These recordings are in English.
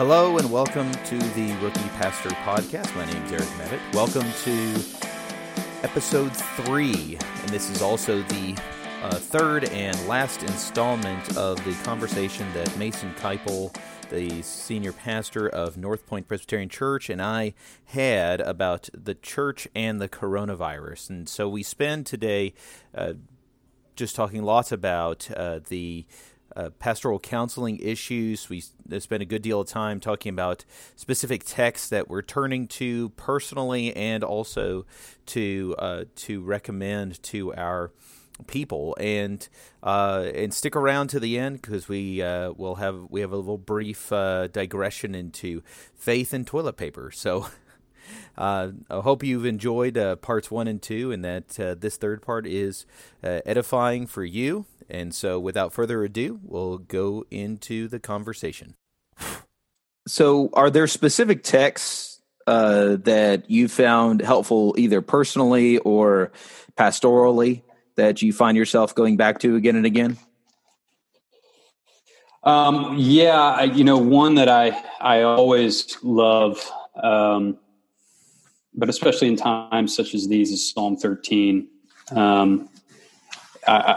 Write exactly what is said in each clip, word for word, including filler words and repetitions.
Hello and welcome to the Rookie Pastor Podcast. My name is Eric Mevett. Welcome to episode three, and this is also the uh, third and last installment of the conversation that Mason Keipel, the senior pastor of North Point Presbyterian Church, and I had about the church and the coronavirus. And so we spend today uh, just talking lots about uh, the Uh, pastoral counseling issues. We spent a good deal of time talking about specific texts that we're turning to personally and also to uh, to recommend to our people. And uh, and stick around to the end because we uh, will have we have a little brief uh, digression into faith and toilet paper. So uh, I hope you've enjoyed uh, parts one and two, and that uh, this third part is uh, edifying for you. And so without further ado, we'll go into the conversation. So are there specific texts uh, that you found helpful either personally or pastorally that you find yourself going back to again and again? Um, yeah, I, you know, one that I, I always love, um, but especially in times such as these, is Psalm thirteen. Um, I, I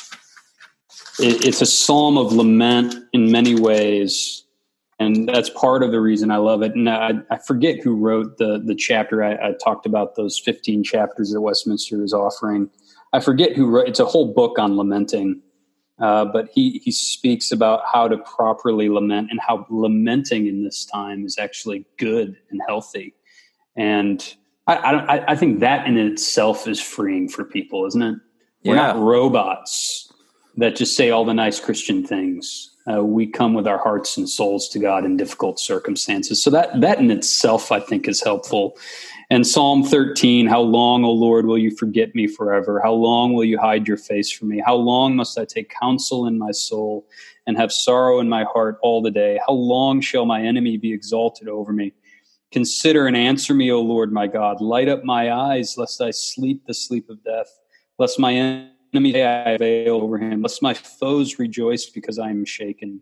It's a psalm of lament in many ways, and that's part of the reason I love it. And I, I forget who wrote the the chapter. I, I talked about those fifteen chapters that Westminster is offering. I forget who wrote. It's a whole book on lamenting, uh, but he he speaks about how to properly lament and how lamenting in this time is actually good and healthy. And I I, I think that in itself is freeing for people, isn't it? We're Yeah. not robots that just say all the nice Christian things. Uh, we come with our hearts and souls to God in difficult circumstances. So that that in itself, I think, is helpful. And Psalm thirteen, how long, O Lord, will you forget me forever? How long will you hide your face from me? How long must I take counsel in my soul and have sorrow in my heart all the day? How long shall my enemy be exalted over me? Consider and answer me, O Lord, my God. Light up my eyes, lest I sleep the sleep of death, lest my enemy enemy I veil over him, lest my foes rejoice because I am shaken.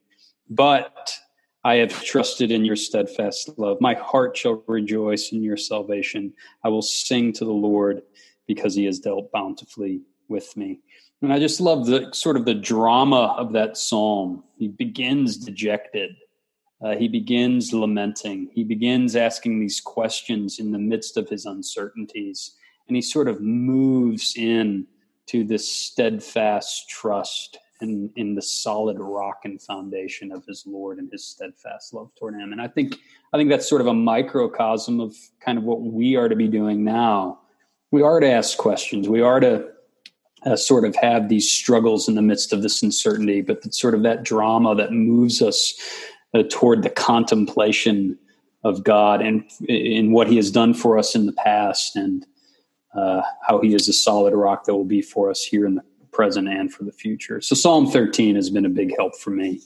But I have trusted in your steadfast love. My heart shall rejoice in your salvation. I will sing to the Lord because he has dealt bountifully with me. And I just love the sort of the drama of that psalm. He begins dejected. Uh, he begins lamenting. He begins asking these questions in the midst of his uncertainties. And he sort of moves in to this steadfast trust in, in the solid rock and foundation of his Lord and his steadfast love toward him. And I think I think that's sort of a microcosm of kind of what we are to be doing now. We are to ask questions. We are to uh, sort of have these struggles in the midst of this uncertainty, but it's sort of that drama that moves us uh, toward the contemplation of God and in what he has done for us in the past, and Uh, how he is a solid rock that will be for us here in the present and for the future. So Psalm thirteen has been a big help for me.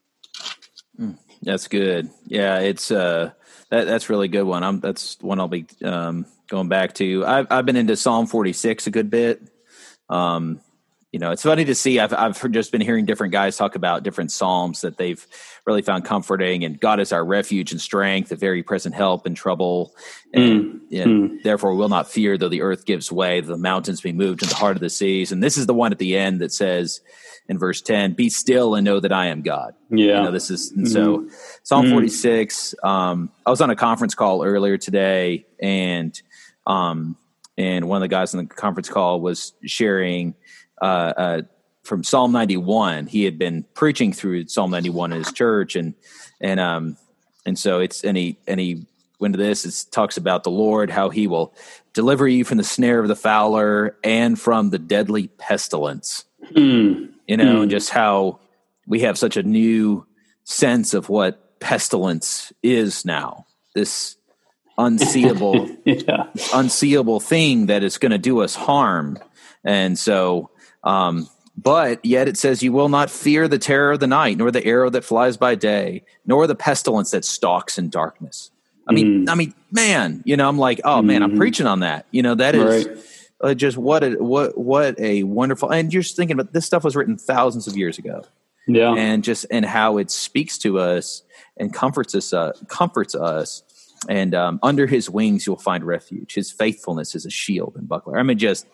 Mm, that's good. Yeah, it's uh, that that's really good one. I'm that's one I'll be um, going back to. I've I've been into Psalm forty-six a good bit. Um, you know, it's funny to see. I've I've just been hearing different guys talk about different psalms that they've really found comforting. And God is our refuge and strength, a very present help in trouble. And, mm, and mm. therefore will not fear, though the earth gives way, the mountains be moved in the heart of the seas. And this is the one at the end that says in verse ten, "Be still and know that I am God." Yeah. You know, this is and so mm. Psalm forty-six. Um, I was on a conference call earlier today, and um, and one of the guys on the conference call was sharing uh, uh, from Psalm ninety-one. He had been preaching through Psalm ninety-one in his church, and and um and so it's and he and he went to this. It talks about the Lord, how he will deliver you from the snare of the fowler and from the deadly pestilence. Mm. You know, mm. and just how we have such a new sense of what pestilence is now. This unseeable, yeah. unseeable thing that is going to do us harm, and so. Um, But yet it says, "You will not fear the terror of the night, nor the arrow that flies by day, nor the pestilence that stalks in darkness." I mean, mm. I mean, man, you know, I'm like, oh mm. man, I'm preaching on that. You know, that is right. uh, just what a what what a wonderful. And you're just thinking about this stuff was written thousands of years ago, Yeah. and just and how it speaks to us and comforts us, uh, comforts us. And um, under his wings, you'll find refuge. His faithfulness is a shield and buckler. I mean, just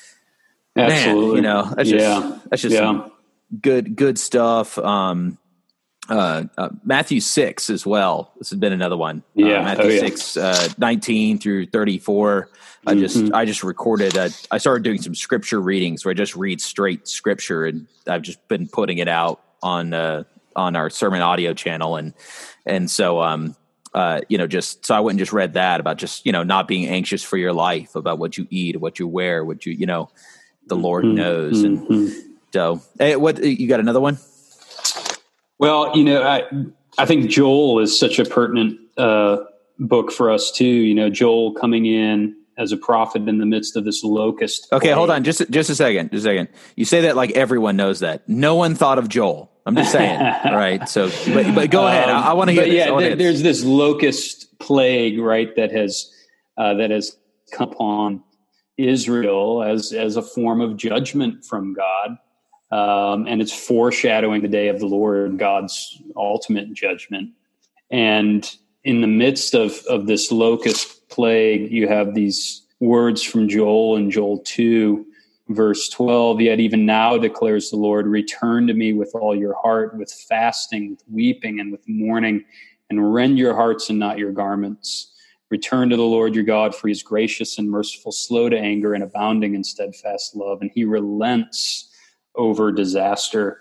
absolutely, man, you know, that's yeah. just that's just yeah. some good good stuff. Um, uh, uh, Matthew six as well. This has been another one. Yeah, uh, Matthew oh, yeah. six, uh, nineteen through thirty-four. I Mm-hmm. just I just recorded. A, I started doing some scripture readings where I just read straight scripture, and I've just been putting it out on uh, on our sermon audio channel, and and so um uh you know just so I went and just read that about just you know not being anxious for your life, about what you eat, what you wear, what you you know the Lord Mm-hmm. knows, and so hey, what you got another one? Well, you know, I I think Joel is such a pertinent uh, book for us too. You know, Joel coming in as a prophet in the midst of this locust. Okay, plague. hold on, just just a second, just a second. You say that like everyone knows that. No one thought of Joel. I'm just saying, right? So, but, but go ahead. I, I want to hear. But this. yeah, th- there's this locust plague, right? That has uh, that has come upon Israel as as a form of judgment from God. Um, and it's foreshadowing the day of the Lord, God's ultimate judgment. And in the midst of, of this locust plague, you have these words from Joel in Joel two, verse twelve. Yet even now, declares the Lord, return to me with all your heart, with fasting, with weeping, and with mourning, and rend your hearts and not your garments. Return to the Lord your God, for he is gracious and merciful, slow to anger, and abounding in steadfast love, and he relents over disaster.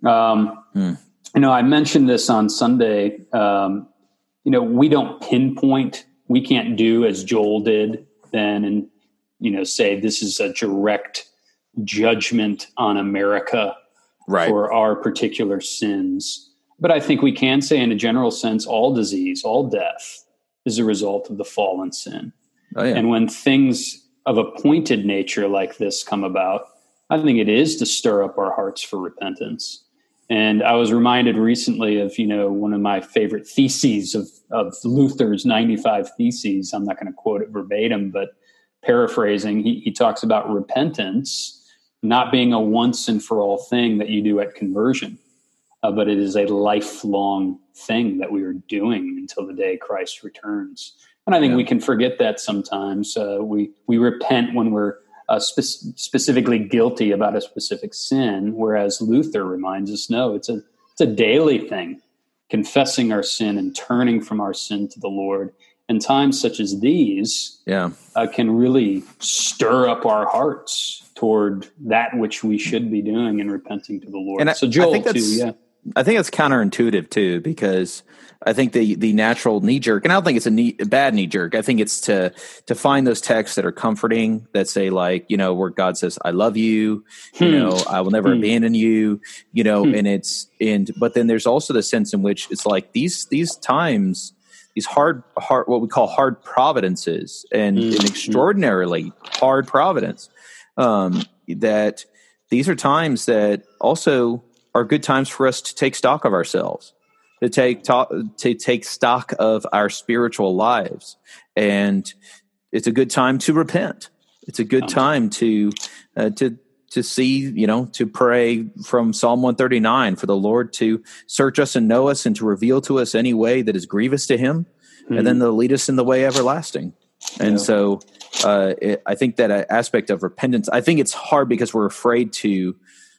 Um, hmm. You know, I mentioned this on Sunday. Um, you know, we don't pinpoint, we can't do as Joel did then and, you know, say this is a direct judgment on America right. for our particular sins. But I think we can say in a general sense, all disease, all death is a result of the fallen sin. Oh, yeah. And when things of a pointed nature like this come about, I think it is to stir up our hearts for repentance. And I was reminded recently of, you know, one of my favorite theses of, of Luther's ninety-five Theses. I'm not going to quote it verbatim, but paraphrasing, he, he talks about repentance not being a once and for all thing that you do at conversion, uh, but it is a lifelong thing that we are doing until the day Christ returns. And I think yeah. we can forget that sometimes. Uh, we, we repent when we're Uh, spe- specifically guilty about a specific sin, whereas Luther reminds us, no, it's a it's a daily thing, confessing our sin and turning from our sin to the Lord. And times such as these yeah. uh, can really stir up our hearts toward that which we should be doing and repenting to the Lord. And I, so Joel, I think that's, too, yeah. I think that's counterintuitive too, because I think the the natural knee jerk, and I don't think it's a, knee, a bad knee jerk. I think it's to to find those texts that are comforting, that say like, you know, where God says, "I love you," hmm. you know, "I will never hmm. abandon you," you know, hmm. and it's and but then there's also the sense in which it's like these these times, these hard hard what we call hard providences, and hmm. an extraordinarily hard providence. Um, that these are times that also are good times for us to take stock of ourselves, to take talk, to take stock of our spiritual lives. And it's a good time to repent. It's a good time to uh, to to see, you know, to pray from Psalm one thirty-nine for the Lord to search us and know us and to reveal to us any way that is grievous to him, mm-hmm. and then to lead us in the way everlasting. And yeah. so uh, it, I think that aspect of repentance, I think it's hard because we're afraid to,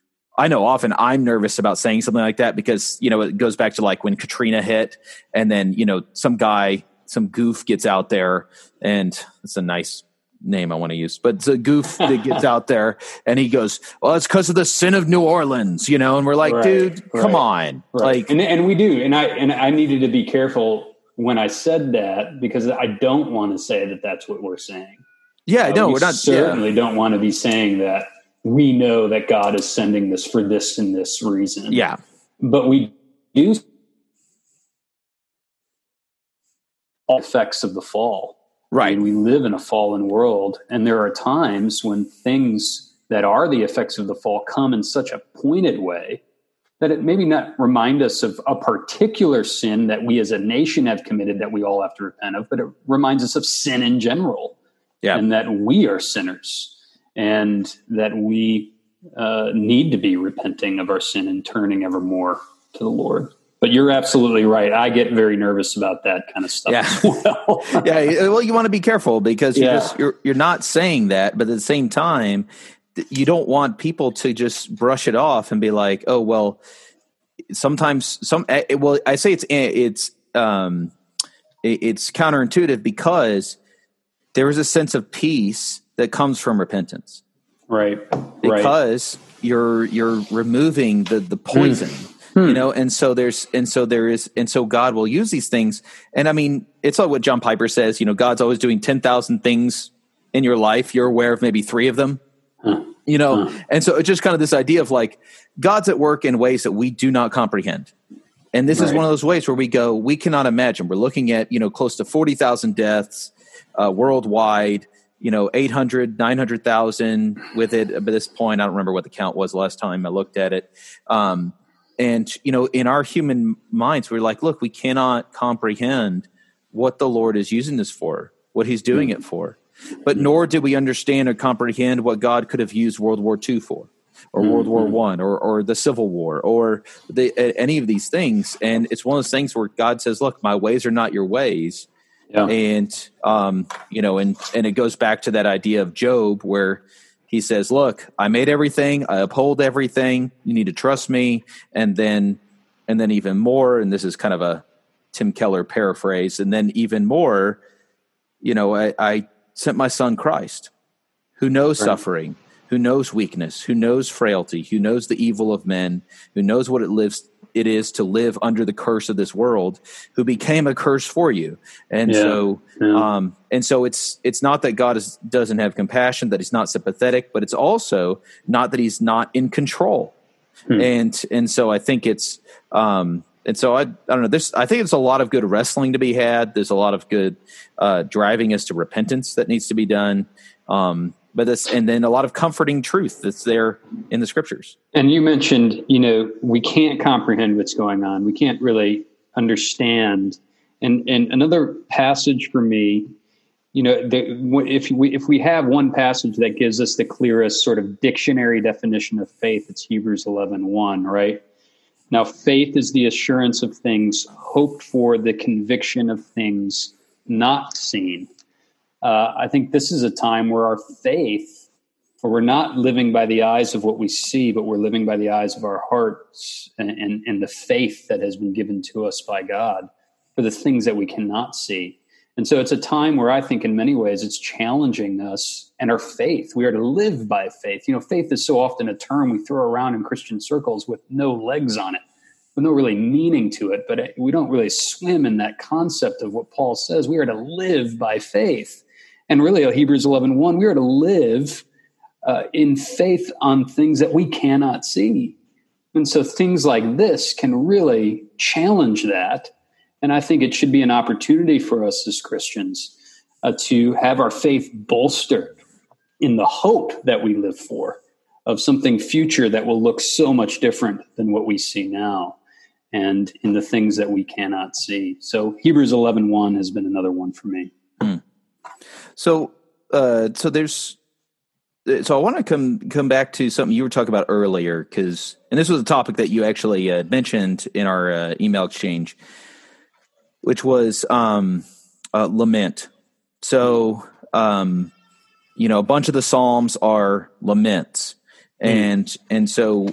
I know often I'm nervous about saying something like that because, you know, it goes back to like when Katrina hit and then, you know, some guy, some goof gets out there, and it's a nice name I want to use, but it's a goof that gets out there and he goes, well, it's because of the sin of New Orleans, you know? And we're like, right, dude, right, come on. Right. Like, and, and we do. And I, and I needed to be careful when I said that, because I don't want to say that that's what we're saying. Yeah, uh, no, we we're not. Certainly yeah. don't want to be saying that we know that God is sending this for this and this reason. Yeah. But we do all effects of the fall. Right. I mean, we live in a fallen world, and there are times when things that are the effects of the fall come in such a pointed way that it maybe not remind us of a particular sin that we as a nation have committed that we all have to repent of, but it reminds us of sin in general. Yeah. And that we are sinners, and that we uh, need to be repenting of our sin and turning ever more to the Lord. But you're absolutely right. I get very nervous about that kind of stuff yeah. as well. yeah. Well, you want to be careful because you're, Yeah. just, you're you're not saying that, but at the same time, you don't want people to just brush it off and be like, "Oh, well." Sometimes, some well, I say it's it's um, it's counterintuitive because there is a sense of peace that comes from repentance, right? Because right. you're you're removing the the poison. Mm. You know, and so there's, and so there is, and so God will use these things. And I mean, it's like what John Piper says, you know, God's always doing ten thousand things in your life. You're aware of maybe three of them, huh. you know? Huh. And so it's just kind of this idea of like, God's at work in ways that we do not comprehend. And this right. is one of those ways where we go, we cannot imagine. We're looking at, you know, close to forty thousand deaths uh, worldwide, you know, eight hundred, nine hundred thousand with it at this point. I don't remember what the count was last time I looked at it. Um, And, you know, in our human minds, we're like, look, we cannot comprehend what the Lord is using this for, what he's doing it for. But nor did we understand or comprehend what God could have used World War Two for, or mm-hmm. World War One, or, or the Civil War, or the, any of these things. And it's one of those things where God says, look, my ways are not your ways. Yeah. And, um, you know, and, and it goes back to that idea of Job where he says, look, I made everything. I uphold everything. You need to trust me. And then, and then even more, and this is kind of a Tim Keller paraphrase. And then even more, you know, I, I sent my son Christ, who knows right. suffering, who knows weakness, who knows frailty, who knows the evil of men, who knows what it lives, it is to live under the curse of this world, who became a curse for you. And yeah. so, yeah. um, and so it's, it's not that God is, doesn't have compassion, that he's not sympathetic, but it's also not that he's not in control. Hmm. And, and so I think it's, um, and so I, I don't know, this, I think it's a lot of good wrestling to be had. There's a lot of good, uh, driving us to repentance that needs to be done. Um, But this, and then a lot of comforting truth that's there in the scriptures. And you mentioned, you know, we can't comprehend what's going on. We can't really understand. And and another passage for me, you know, the, if we if we have one passage that gives us the clearest sort of dictionary definition of faith, it's Hebrews eleven one, right? Now, faith is the assurance of things hoped for, the conviction of things not seen. Uh, I think this is a time where our faith, where we're not living by the eyes of what we see, but we're living by the eyes of our hearts and, and, and the faith that has been given to us by God for the things that we cannot see. And so it's a time where I think in many ways it's challenging us and our faith. We are to live by faith. You know, faith is so often a term we throw around in Christian circles with no legs on it, with no really meaning to it, but we don't really swim in that concept of what Paul says. We are to live by faith. And really, Hebrews eleven one, we are to live uh, in faith on things that we cannot see. And so things like this can really challenge that. And I think it should be an opportunity for us as Christians uh, to have our faith bolstered in the hope that we live for, of something future that will look so much different than what we see now, and in the things that we cannot see. So Hebrews eleven one has been another one for me. Mm. So, uh, so there's, so I want to come come back to something you were talking about earlier, because, and this was a topic that you actually uh, mentioned in our uh, email exchange, which was um, uh, lament. So, um, you know, a bunch of the Psalms are laments, and mm. and so,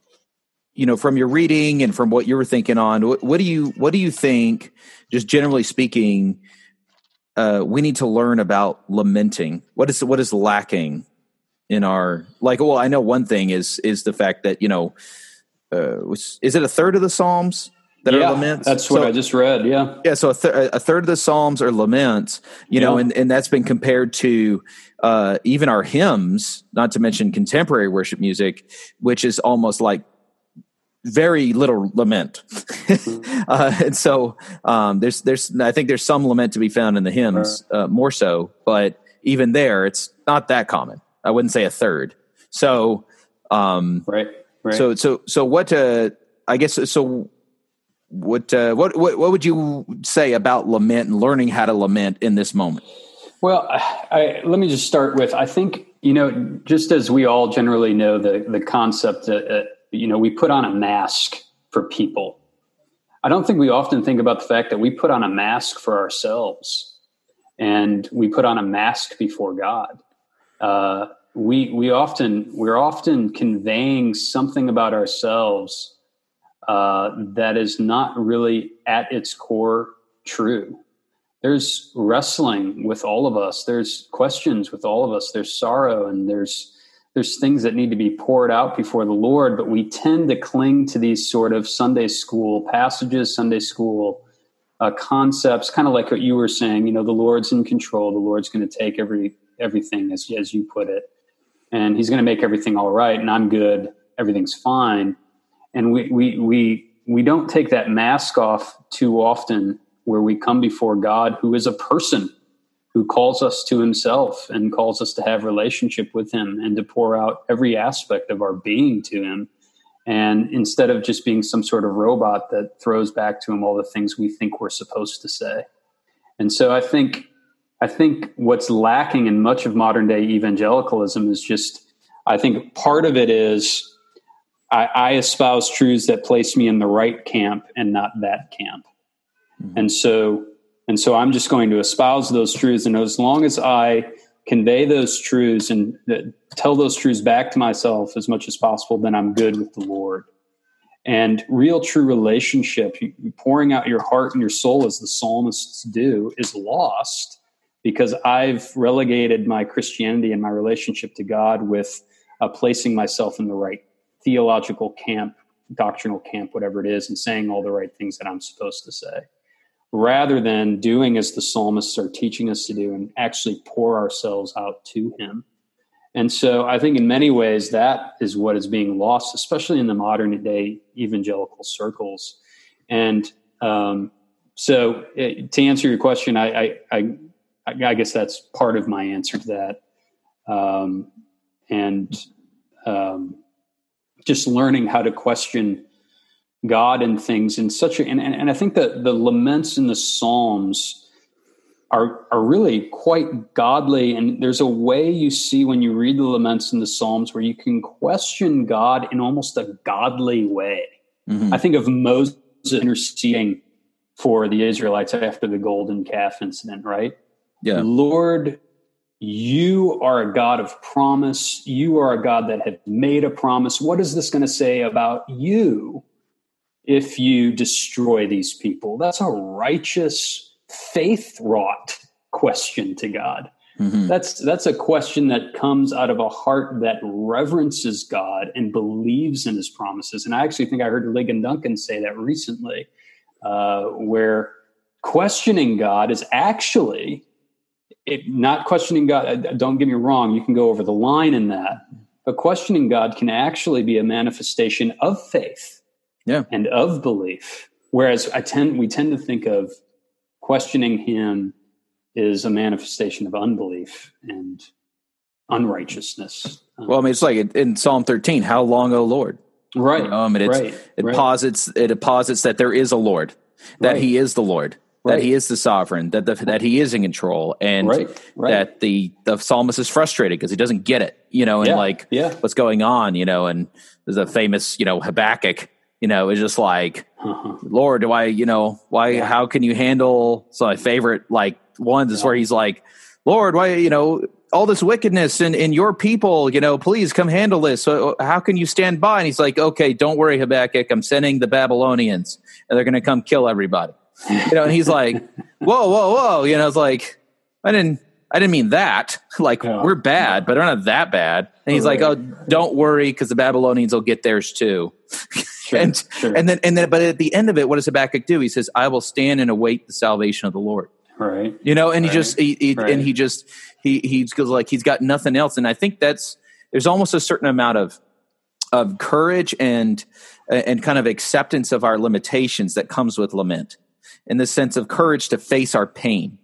you know, from your reading and from what you were thinking on, what, what do you what do you think, just generally speaking? Uh, we need to learn about lamenting. What is what is lacking in our, like? Well, I know one thing is is the fact that, you know, uh, was, is it a third of the Psalms that yeah, are laments? That's what so, I just read. Yeah, yeah. So a, th- a third of the Psalms are laments. You yeah. know, and and that's been compared to uh, even our hymns, not to mention contemporary worship music, which is almost like very little lament. uh, and so um, there's, there's, I think there's some lament to be found in the hymns uh, more so, but even there, it's not that common. I wouldn't say a third. So, um, right, right. So, so, so what, uh, I guess, so what, uh, what, what, what would you say about lament and learning how to lament in this moment? Well, I, I, let me just start with, I think you know, just as we all generally know the, the concept that, uh, you know, we put on a mask for people. I don't think we often think about the fact that we put on a mask for ourselves, and we put on a mask before God. Uh, we, we often, we're often conveying something about ourselves uh, that is not really at its core true. There's wrestling with all of us. There's questions with all of us. There's sorrow, and there's there's things that need to be poured out before the Lord. But we tend to cling to these sort of Sunday school passages, Sunday school uh, concepts, kind of like what you were saying. You know, the Lord's in control. The Lord's going to take every everything, as as you put it, and He's going to make everything all right. And I'm good. Everything's fine. And we we we we don't take that mask off too often, where we come before God, who is a person, who calls us to Himself and calls us to have relationship with Him and to pour out every aspect of our being to Him. And instead of just being some sort of robot that throws back to Him all the things we think we're supposed to say. And so I think, I think what's lacking in much of modern day evangelicalism is just, I think part of it is I, I espouse truths that place me in the right camp and not that camp. Mm-hmm. And so, and so I'm just going to espouse those truths. And as long as I convey those truths and uh, tell those truths back to myself as much as possible, then I'm good with the Lord. And real true relationship, you, pouring out your heart and your soul as the psalmists do, is lost because I've relegated my Christianity and my relationship to God with uh, placing myself in the right theological camp, doctrinal camp, whatever it is, and saying all the right things that I'm supposed to say, rather than doing as the psalmists are teaching us to do and actually pour ourselves out to Him. And so I think in many ways that is what is being lost, especially in the modern day evangelical circles. And um, so it, to answer your question, I, I, I, I guess that's part of my answer to that. Um, and um, just learning how to question God and things in such a, and, and, and I think that the laments in the Psalms are are really quite godly. And there's a way you see when you read the laments in the Psalms where you can question God in almost a godly way. Mm-hmm. I think of Moses interceding for the Israelites after the golden calf incident, right? Yeah. Lord, you are a God of promise. You are a God that had made a promise. What is this going to say about you if you destroy these people? That's a righteous, faith-wrought question to God. Mm-hmm. That's that's a question that comes out of a heart that reverences God and believes in His promises. And I actually think I heard Ligon Duncan say that recently, uh, where questioning God is actually, it, not questioning God, don't get me wrong, you can go over the line in that, but questioning God can actually be a manifestation of faith. Yeah. And of belief. Whereas I tend, we tend to think of questioning Him is a manifestation of unbelief and unrighteousness. Um, well, I mean, it's like in Psalm thirteen, how long, O Lord? Right. You know, I mean, it's, right. it right. posits, it posits that there is a Lord, that right. He is the Lord, right. that He is the sovereign, that the, that He is in control, and right. Right. that the, the psalmist is frustrated because he doesn't get it, you know, and yeah. like yeah. what's going on, you know, and there's a famous, you know, Habakkuk, you know, it's just like, uh-huh. Lord, do I, you know, why, yeah. how can you handle, so my favorite, like, ones is yeah. where he's like, Lord, why, you know, all this wickedness in, in your people, you know, please come handle this. So how can you stand by? And he's like, okay, don't worry, Habakkuk, I'm sending the Babylonians and they're going to come kill everybody. You know, and he's like, whoa, whoa, whoa. You know, it's like, I didn't, I didn't mean that. Like, yeah. we're bad, yeah. but we're not that bad. And he's right. like, oh, don't worry, because the Babylonians will get theirs too. Sure, and sure. and then and then, but at the end of it, what does Habakkuk do? He says, "I will stand and await the salvation of the Lord." Right. You know, and right. he just he, he right. and he just he he goes like he's got nothing else. And I think that's there's almost a certain amount of of courage and and kind of acceptance of our limitations that comes with lament, in the sense of courage to face our pain.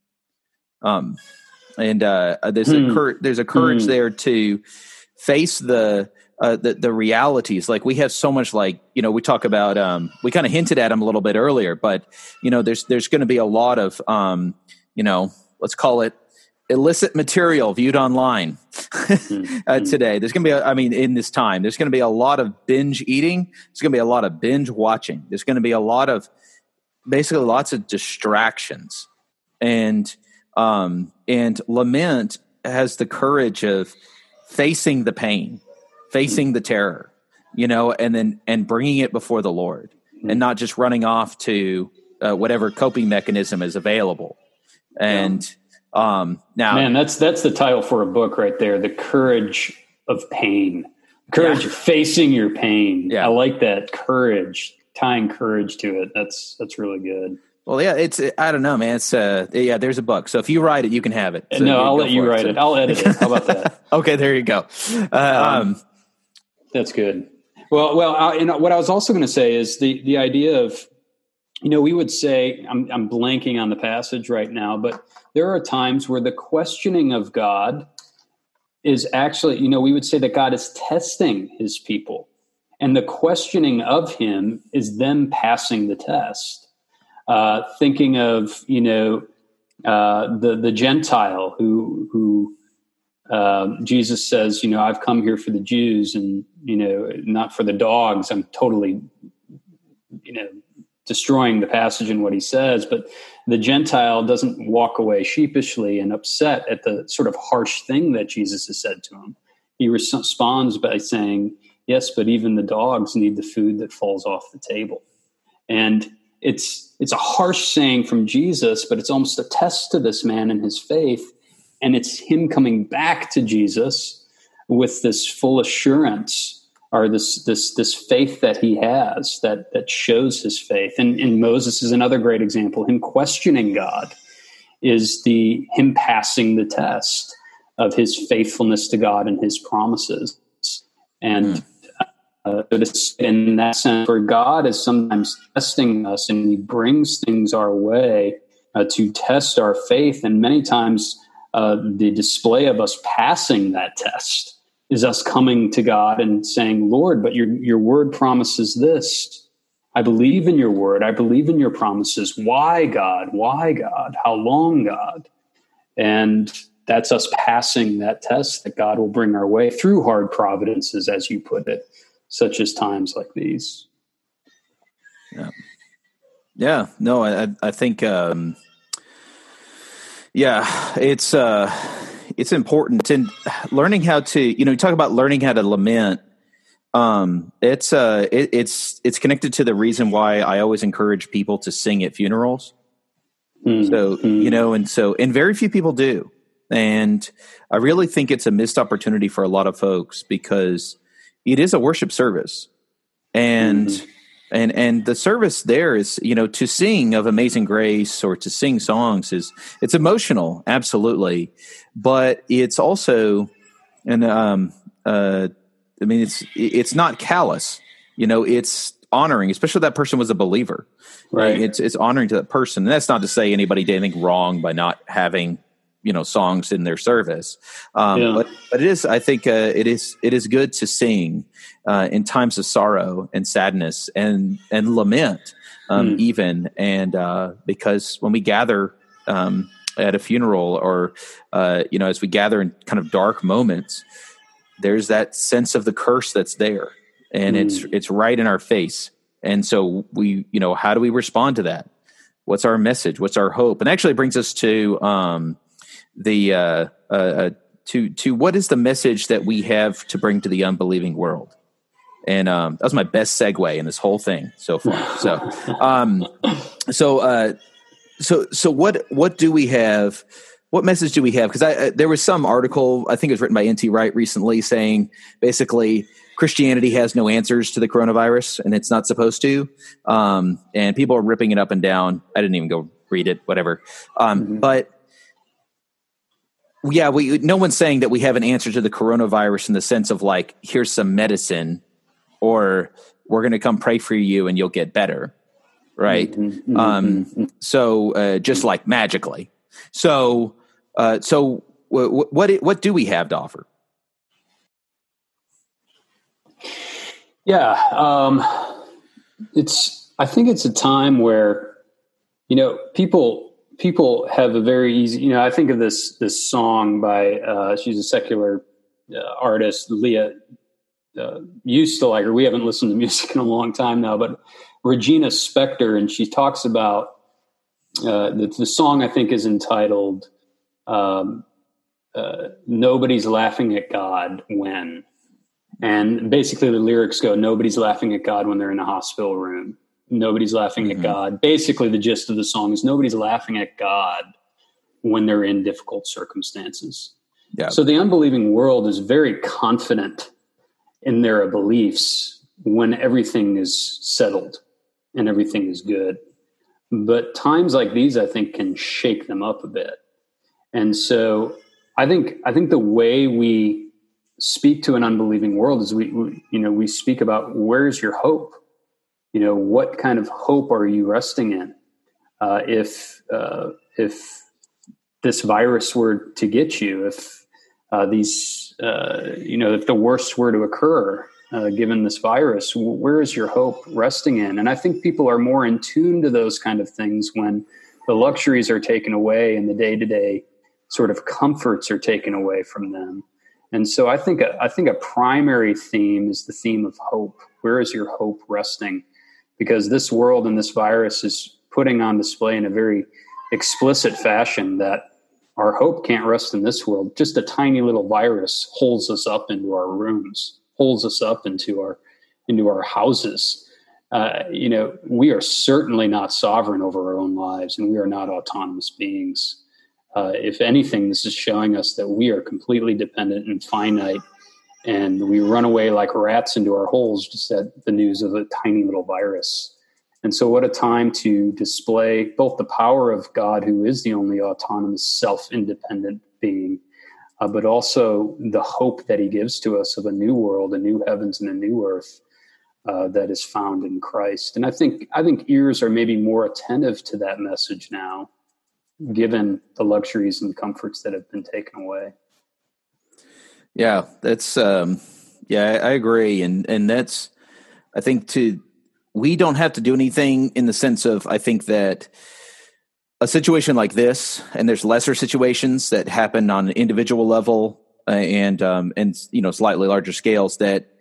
Um, and uh, there's hmm. a cur- there's a courage hmm. there to face the. Uh, the, the realities. Like, we have so much, like, you know, we talk about, um, we kind of hinted at them a little bit earlier, but, you know, there's, there's going to be a lot of, um, you know, let's call it illicit material viewed online mm-hmm. uh, today. There's going to be, a, I mean, in this time, there's going to be a lot of binge eating. There's going to be a lot of binge watching. There's going to be a lot of, basically lots of distractions. And, um, and lament has the courage of facing the pain, facing mm-hmm. the terror, you know, and then, and bringing it before the Lord mm-hmm. and not just running off to uh, whatever coping mechanism is available. And, yeah. Um, now, man, that's that's the title for a book right there. The courage of pain, courage yeah. of facing your pain. Yeah. I like that courage, tying courage to it. That's that's really good. Well, yeah, it's I don't know, man. It's uh, yeah, there's a book. So if you write it, you can have it. So no, I'll let you write it. it. I'll edit it. How about that? Okay, there you go. Uh, um, um, that's good. Well, well, I, and what I was also going to say is the the idea of, you know, we would say, I'm, I'm blanking on the passage right now, but there are times where the questioning of God is actually, you know, we would say that God is testing his people, and the questioning of him is them passing the test. Uh, thinking of, you know, uh, the, the Gentile who, who uh, Jesus says, you know, I've come here for the Jews and, you know, not for the dogs. I'm totally, you know, destroying the passage and what he says, but the Gentile doesn't walk away sheepishly and upset at the sort of harsh thing that Jesus has said to him. He responds by saying, yes, but even the dogs need the food that falls off the table. And it's, it's a harsh saying from Jesus, but it's almost a test to this man and his faith. And it's him coming back to Jesus with this full assurance, or this this this faith that he has that that shows his faith. And, and Moses is another great example. Him questioning God is the him passing the test of his faithfulness to God and his promises. And uh, in that sense, where God is sometimes testing us and he brings things our way uh, to test our faith. And many times uh, the display of us passing that test is us coming to God and saying, Lord, but your your word promises this. I believe in your word. I believe in your promises. Why, God? Why, God? How long, God? And that's us passing that test that God will bring our way through hard providences, as you put it, such as times like these. Yeah. Yeah. No, I, I think, um, yeah, it's, uh, it's important. And learning how to, you know, you talk about learning how to lament. Um, it's, uh, it, it's, it's connected to the reason why I always encourage people to sing at funerals. Mm-hmm. So, you know, and so, and very few people do. And I really think it's a missed opportunity for a lot of folks because it is a worship service. And, mm-hmm. and, and the service there is, you know, to sing of Amazing Grace or to sing songs is, it's emotional. Absolutely. But it's also, and, um, uh, I mean, it's, it's not callous, you know, it's honoring, especially that person was a believer, right? right? It's, it's honoring to that person. And that's not to say anybody did anything wrong by not having, you know, songs in their service. Um, yeah. but, but it is, I think, uh, it is, it is good to sing, uh, in times of sorrow and sadness and, and lament, um, mm. even. And, uh, because when we gather, um, at a funeral or, uh, you know, as we gather in kind of dark moments, there's that sense of the curse that's there and mm. it's, it's right in our face. And so we, you know, how do we respond to that? What's our message? What's our hope? And actually it brings us to, um, the, uh, uh, to, to what is the message that we have to bring to the unbelieving world? And, um, that was my best segue in this whole thing so far. So, um, so, uh, so, so what, what do we have? What message do we have? Because I, I, there was some article, I think it was written by N T Wright recently, saying basically Christianity has no answers to the coronavirus, and it's not supposed to. Um, and people are ripping it up and down. I didn't even go read it, whatever. Um, mm-hmm. But yeah, we no one's saying that we have an answer to the coronavirus in the sense of like, here's some medicine, or we're going to come pray for you and you'll get better, right? Mm-hmm. Um, mm-hmm. So uh, just like magically. So, uh, so w- what what do we have to offer? Yeah, um, it's. I think it's a time where, you know, people people have a very easy, you know, I think of this this song by, uh, she's a secular uh, artist, Leah, uh, used to like her. We haven't listened to music in a long time now, but Regina Spektor, and she talks about, uh, the, the song I think is entitled, um, uh, Nobody's Laughing at God When. And basically the lyrics go, nobody's laughing at God when they're in a hospital room. Nobody's laughing mm-hmm. at God. Basically, the gist of the song is nobody's laughing at God when they're in difficult circumstances. Yeah. So the unbelieving world is very confident in their beliefs when everything is settled and everything is good. But times like these, I think, can shake them up a bit. And so I think I think the way we speak to an unbelieving world is we, we you know, we speak about, where's your hope? You know, what kind of hope are you resting in? Uh, if uh, if this virus were to get you, if uh, these, uh, you know, if the worst were to occur, uh, given this virus, where is your hope resting in? And I think people are more in tune to those kind of things when the luxuries are taken away and the day-to-day sort of comforts are taken away from them. And so I think a, I think a primary theme is the theme of hope. Where is your hope resting? Because this world and this virus is putting on display in a very explicit fashion that our hope can't rest in this world. Just a tiny little virus holds us up into our rooms, holds us up into our into our houses. Uh, you know, we are certainly not sovereign over our own lives, and we are not autonomous beings. Uh, if anything, this is showing us that we are completely dependent and finite, and we run away like rats into our holes just at the news of a tiny little virus. And so what a time to display both the power of God, who is the only autonomous, self-independent being, uh, but also the hope that he gives to us of a new world, a new heavens and a new earth uh, that is found in Christ. And I think I think ears are maybe more attentive to that message now, given the luxuries and comforts that have been taken away. Yeah, that's, um, yeah, I, I agree. And, and that's, I think to, we don't have to do anything in the sense of, I think that a situation like this, and there's lesser situations that happen on an individual level uh, and, um, and, you know, slightly larger scales that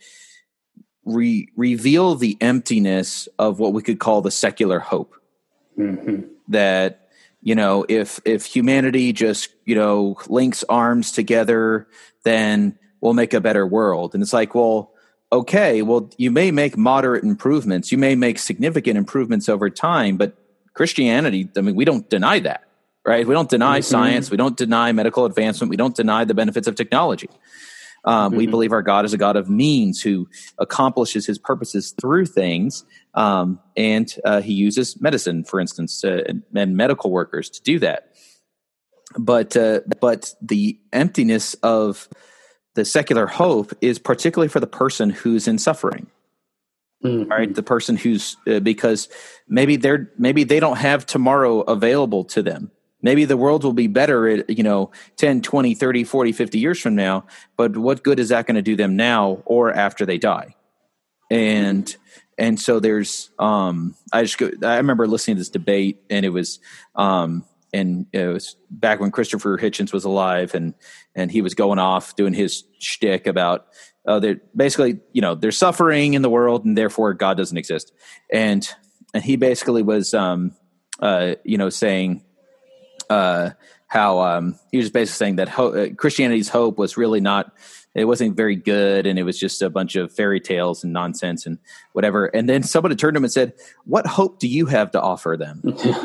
re- reveal the emptiness of what we could call the secular hope. Mm-hmm. That, you know, if, if humanity just, you know, links arms together, then we'll make a better world. And it's like, well, okay, well, you may make moderate improvements. You may make significant improvements over time, but Christianity, I mean, we don't deny that, right? We don't deny mm-hmm. science. We don't deny medical advancement. We don't deny the benefits of technology. Um, mm-hmm. We believe our God is a God of means who accomplishes his purposes through things. Um, and uh, he uses medicine, for instance, uh, and, and medical workers to do that. But uh, but the emptiness of the secular hope is particularly for the person who's in suffering, mm-hmm. right? The person who's uh, because maybe they're maybe they don't have tomorrow available to them. Maybe the world will be better at, you know, ten, twenty, thirty, forty, fifty years from now. But what good is that going to do them now or after they die? And and so there's um, I just go, I remember listening to this debate, and it was. Um, And it was back when Christopher Hitchens was alive, and, and he was going off doing his shtick about, uh, they're basically, you know, there's suffering in the world and therefore God doesn't exist. And, and he basically was, um, uh, you know, saying, uh, how, um, he was basically saying that ho- uh, Christianity's hope was really not, it wasn't very good. And it was just a bunch of fairy tales and nonsense and whatever. And then somebody turned to him and said, what hope do you have to offer them?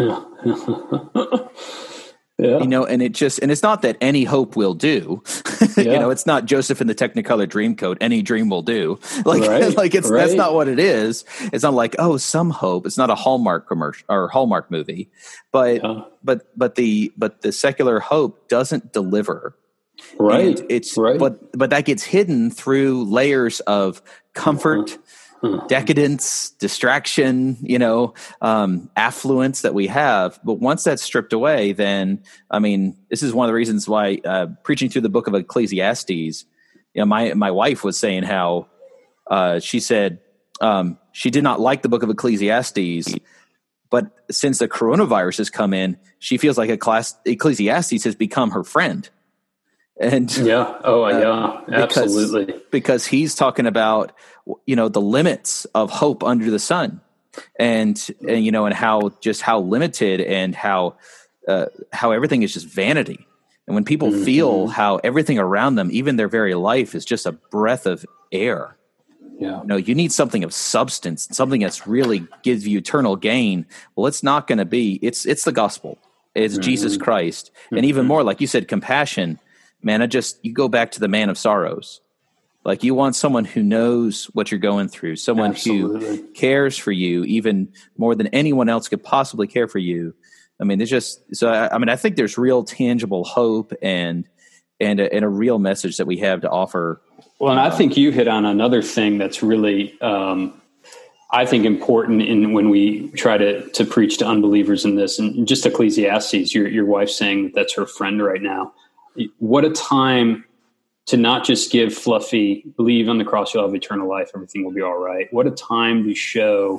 Yeah. You know, and it just, and it's not that any hope will do, yeah. You know, it's not Joseph in the Technicolor Dreamcoat. Any dream will do. Like, right. like it's, right. That's not what it is. It's not like, oh, some hope. It's not a Hallmark commercial or Hallmark movie, but, yeah. but, but the, but the secular hope doesn't deliver. Right. And it's, right. but, but that gets hidden through layers of comfort, uh-huh. decadence, distraction, you know, um, affluence that we have. But once that's stripped away, then, I mean, this is one of the reasons why uh, preaching through the book of Ecclesiastes, you know, my, my wife was saying how uh, she said um, she did not like the book of Ecclesiastes, But since the coronavirus has come in, she feels like a class, Ecclesiastes has become her friend. And yeah, oh uh, yeah, absolutely. Because, because he's talking about, you know, the limits of hope under the sun, and and you know, and how just how limited and how uh, how everything is just vanity. And when people mm-hmm. feel how everything around them, even their very life, is just a breath of air. Yeah, you know, you need something of substance, something that's really gives you eternal gain. Well, it's not going to be. It's it's the gospel. It's mm-hmm. Jesus Christ, mm-hmm. and even more, like you said, compassion. Man, I just, you go back to the man of sorrows. Like, you want someone who knows what you're going through, someone Absolutely. who cares for you even more than anyone else could possibly care for you. I mean, there's just, so, I, I mean, I think there's real tangible hope and, and a, and a real message that we have to offer. Well, and I think you hit on another thing that's really, um, I think, important in when we try to, to preach to unbelievers in this, and just Ecclesiastes, your, your wife saying that that's her friend right now. What a time to not just give fluffy, believe on the cross, you'll have eternal life, everything will be all right. What a time to show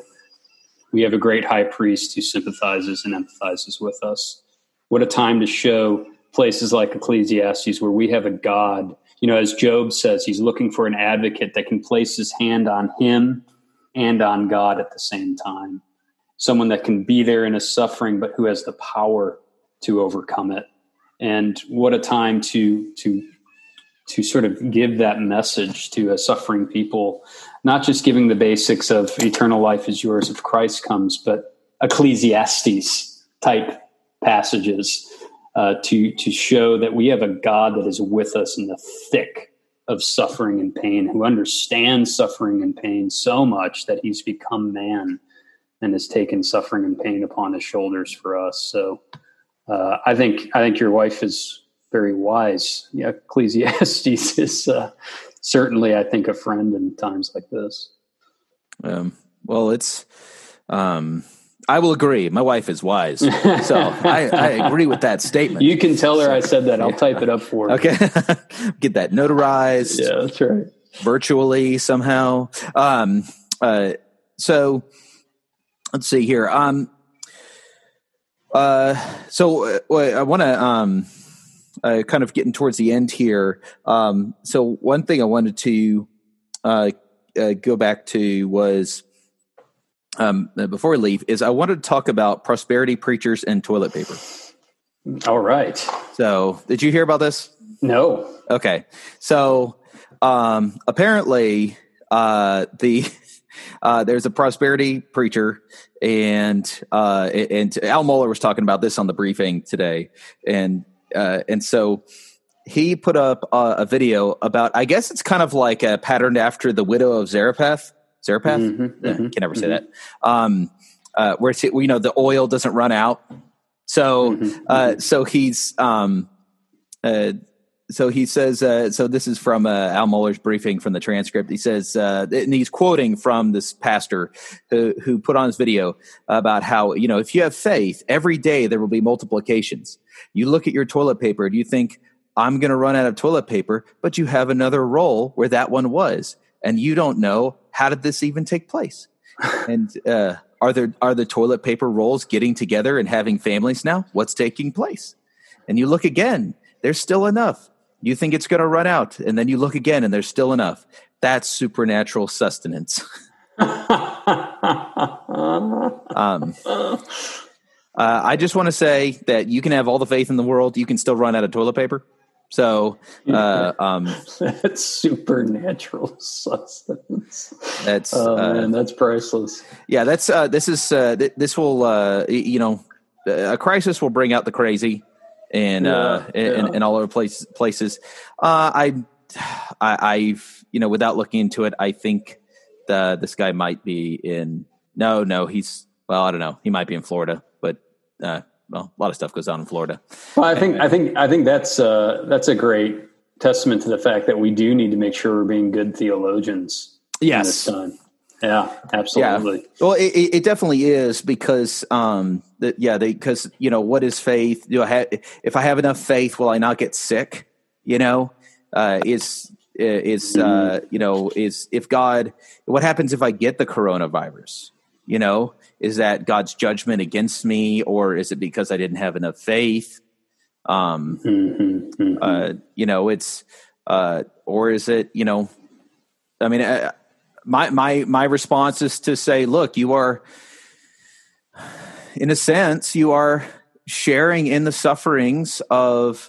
we have a great high priest who sympathizes and empathizes with us. What a time to show places like Ecclesiastes where we have a God, you know, as Job says, he's looking for an advocate that can place his hand on him and on God at the same time. Someone that can be there in his suffering, but who has the power to overcome it. And what a time to to to sort of give that message to a suffering people, not just giving the basics of eternal life is yours if Christ comes, but Ecclesiastes type passages uh, to to show that we have a God that is with us in the thick of suffering and pain, who understands suffering and pain so much that he's become man and has taken suffering and pain upon his shoulders for us. So. Uh, I think I think your wife is very wise. Yeah, Ecclesiastes is uh, certainly, I think, a friend in times like this. Um, well, it's. Um, I will agree. My wife is wise, so I, I agree with that statement. You can tell her I said that. I'll yeah. type it up for her. Okay, get that notarized. Yeah, that's right. Virtually somehow. Um, uh, so let's see here. Um. Uh, so uh, I want to um, uh, kind of getting towards the end here. Um, so one thing I wanted to uh, uh, go back to was um, before we leave is I wanted to talk about prosperity preachers and toilet paper. All right. So did you hear about this? No. Okay. So um, apparently uh, the uh, there's a prosperity preacher. And uh, and Al Mohler was talking about this on the briefing today, and uh, and so he put up a, a video about. I guess it's kind of like a patterned after the widow of Zarephath. Zarephath, mm-hmm, yeah, mm-hmm, can never say mm-hmm. that. Um, uh, where it's, you know, the oil doesn't run out, so mm-hmm, uh, mm-hmm. so he's um, uh, so he says. Uh, so this is from uh, Al Mohler's briefing from the transcript. He says, uh, and he's quoting from this pastor who who put on his video about how, you know, if you have faith, every day there will be multiplications. You look at your toilet paper and you think, I'm going to run out of toilet paper, but you have another roll where that one was, and you don't know, how did this even take place? And uh, are there are the toilet paper rolls getting together and having families now? What's taking place? And you look again, there's still enough. You think it's going to run out, and then you look again, and there's still enough. That's supernatural sustenance. um, uh, I just want to say that you can have all the faith in the world. You can still run out of toilet paper. So uh, um, that's supernatural sustenance. That's oh, uh, man, that's priceless. Yeah, that's uh, this is uh, th- this will uh, you know a crisis will bring out the crazy. And, yeah, uh, yeah. and and all over place, places. Uh, I, I, I've, you know, without looking into it, I think the, this guy might be in, no, no, he's, well, I don't know. He might be in Florida, but, uh, well, a lot of stuff goes on in Florida. Well, I think, anyway. I think, I think that's, uh, that's a great testament to the fact that we do need to make sure we're being good theologians. Yes. This time. Yeah, absolutely. Yeah. Well, it, it definitely is because, um, the, yeah, they, because, you know, what is faith? Do I have, if I have enough faith, will I not get sick? You know, uh, is, is, uh, you know, is if God, what happens if I get the coronavirus? You know, is that God's judgment against me, or is it because I didn't have enough faith? Um, mm-hmm, mm-hmm. Uh, you know, it's, uh, or is it, you know, I mean, uh, my, my, my response is to say, look, you are, in a sense, you are sharing in the sufferings of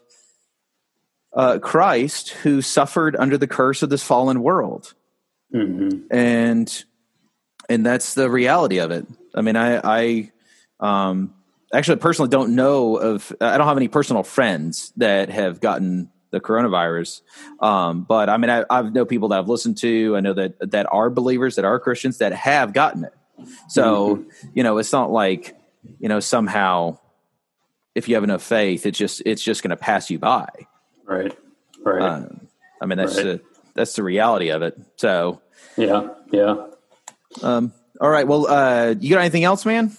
uh, Christ, who suffered under the curse of this fallen world. Mm-hmm. And, and that's the reality of it. I mean, I, I, um, actually personally don't know of, I don't have any personal friends that have gotten the coronavirus. Um, but I mean, I, I know people that I've listened to, I know that, that are believers, that are Christians, that have gotten it. So, mm-hmm. you know, it's not like, you know, somehow if you have enough faith, it's just, it's just going to pass you by. Right. Right. Um, I mean, that's, right. the, that's the reality of it. So, yeah. Yeah. Um, all right. Well, uh, you got anything else, man?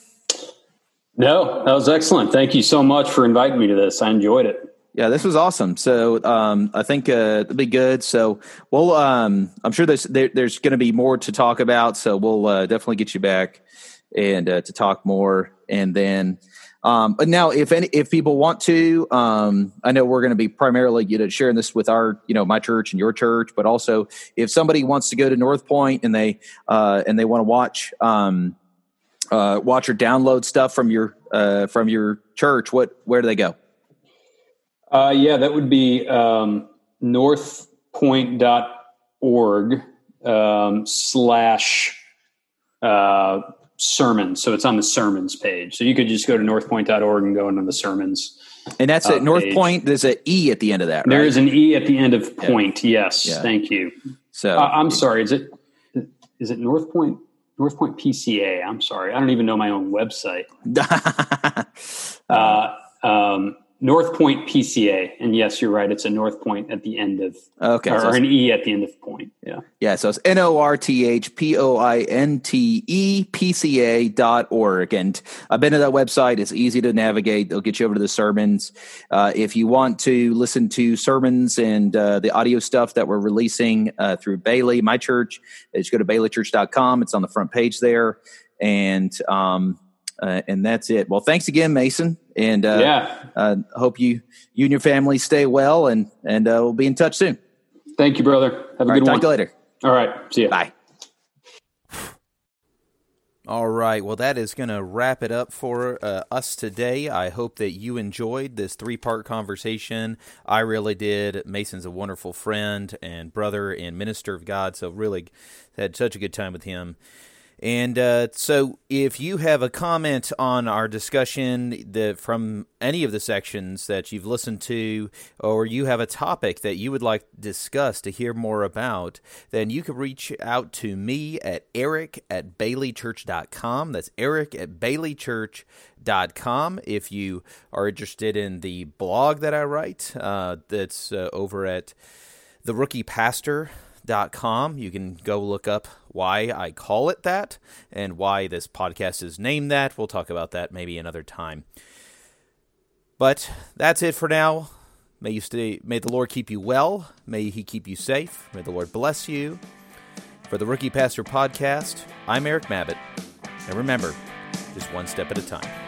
No, that was excellent. Thank you so much for inviting me to this. I enjoyed it. Yeah, this was awesome. So um, I think uh, it'll be good. So we'll, um, I'm sure there's there, there's going to be more to talk about. So we'll uh, definitely get you back and uh, to talk more. And then, um, but now if any if people want to, um, I know we're going to be primarily you know sharing this with our you know my church and your church, but also if somebody wants to go to North Point and they uh, and they want to watch. Um, Uh, watch or download stuff from your uh, from your church, what where do they go? Uh, yeah, that would be um, northpoint dot org um, slash uh, sermons. So it's on the sermons page. So you could just go to northpoint dot org and go into the sermons. And that's uh, at North Point. There's an E at the end of that, right? There is an E at the end of point. Yeah. Yes. Yeah. Thank you. So uh, I'm sorry. Is it is it North Point? North Point P C A. I'm sorry. I don't even know my own website. uh, um, North Point P C A. And yes, you're right. It's a North Point at the end of, okay, or, so or an E at the end of point. Yeah. Yeah. So it's N O R T H P O I N T E P C A dot org. And I've been to that website. It's easy to navigate. They'll get you over to the sermons. Uh, if you want to listen to sermons and uh, the audio stuff that we're releasing uh, through Bailey, my church, just go to bailey church dot com. It's on the front page there. And, um, Uh, and that's it. Well, thanks again, Mason. And uh, yeah, uh, hope you you and your family stay well, and and uh, we'll be in touch soon. Thank you, brother. Have a All good right, one. Talk to you later. All right. See you. Bye. All right. Well, that is going to wrap it up for uh, us today. I hope that you enjoyed this three-part conversation. I really did. Mason's a wonderful friend and brother and minister of God, so really had such a good time with him. And uh, so if you have a comment on our discussion that from any of the sections that you've listened to, or you have a topic that you would like to discuss to hear more about, then you can reach out to me at eric at bailey church dot com. That's eric at bailey church dot com. If you are interested in the blog that I write, uh, that's uh, over at the rookie pastor dot com. You can go look up why I call it that and why this podcast is named that. We'll talk about that maybe another time. But that's it for now. May you stay. May the Lord keep you well. May He keep you safe. May the Lord bless you. For the Rookie Pastor Podcast, I'm Eric Mabbitt. And remember, just one step at a time.